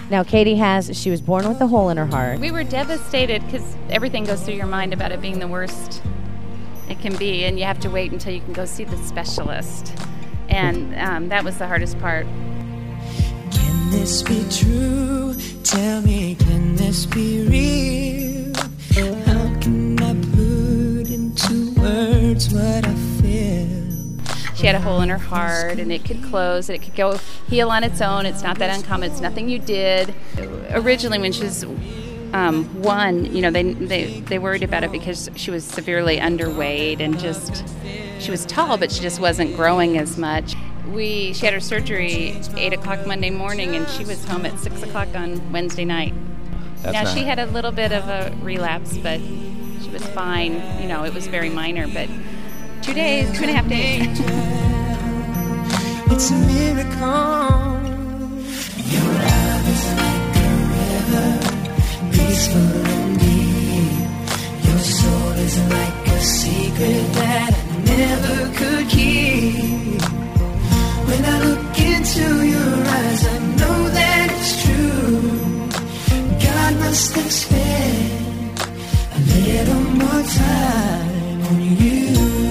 Now, she was born with a hole in her heart. We were devastated because everything goes through your mind about it being the worst it can be, and you have to wait until you can go see the specialist. And that was the hardest part. Can this be true? Tell me, can this be real? How can I put into words what I feel? She had a hole in her heart, and it could close, and it could go heal on its own. It's not that uncommon. It's nothing you did. Originally, when she was 1, they worried about it because she was severely underweight and she was tall, but she just wasn't growing as much. She had her surgery 8 o'clock Monday morning, and she was home at 6 o'clock on Wednesday night. She had a little bit of a relapse, but she was fine. It was very minor, but 2.5 days. It's a miracle. Your love is like a river, peaceful and deep. Your soul is like a secret that I never could keep. When I look into your eyes, I know that it's true. God must have spent a little more time on you.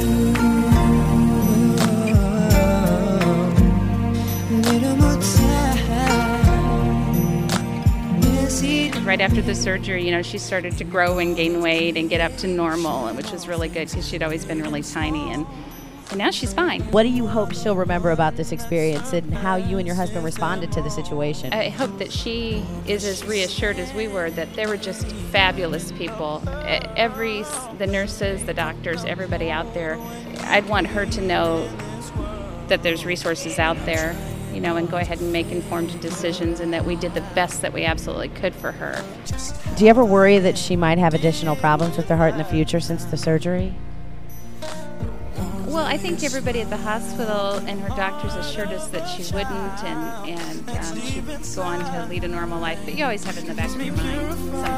Right after the surgery, she started to grow and gain weight and get up to normal, which was really good because she'd always been really tiny, and now she's fine. What do you hope she'll remember about this experience and how you and your husband responded to the situation? I hope that she is as reassured as we were that they were just fabulous people. The nurses, the doctors, everybody out there, I'd want her to know that there's resources out there, and go ahead and make informed decisions, and that we did the best that we absolutely could for her. Do you ever worry that she might have additional problems with her heart in the future since the surgery? Well, I think everybody at the hospital and her doctors assured us that she wouldn't, and she'd go on to lead a normal life, but you always have it in the back of your mind,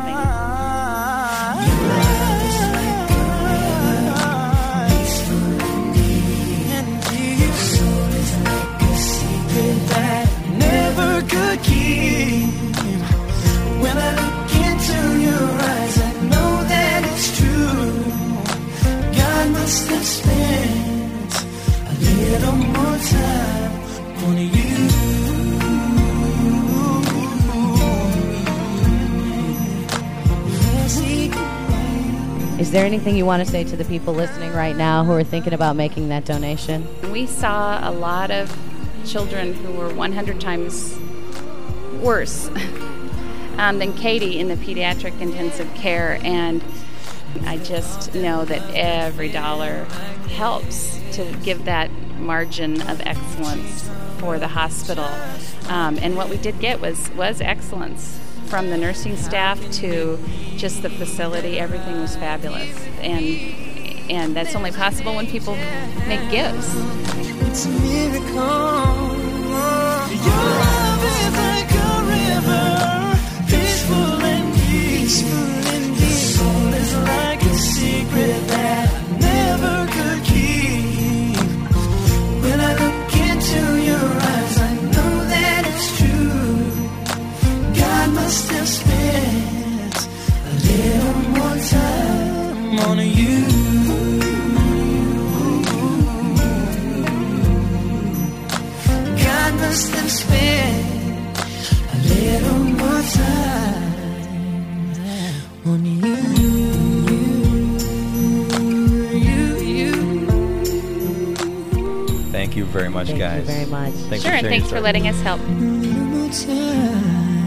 that never could keep. When I look into your eyes, I know that it's true. God must have spent a little more time on you. Is there anything you want to say to the people listening right now who are thinking about making that donation? We saw a lot of children who were 100 times worse than Katie in the pediatric intensive care, and I just know that every dollar helps to give that margin of excellence for the hospital, and what we did get was excellence from the nursing staff to just the facility. Everything was fabulous, and that's only possible when people make gifts. It's a miracle. Your love is like a river, peaceful and deep. Your soul is like a secret that I never could keep. When I look into your eyes, I know that it's true. God must have spent a little more time on you. Must have spent a little more time on you. Thank you very much, guys. Thank you very much. Thanks Sure, and thanks for letting us help. A little more time.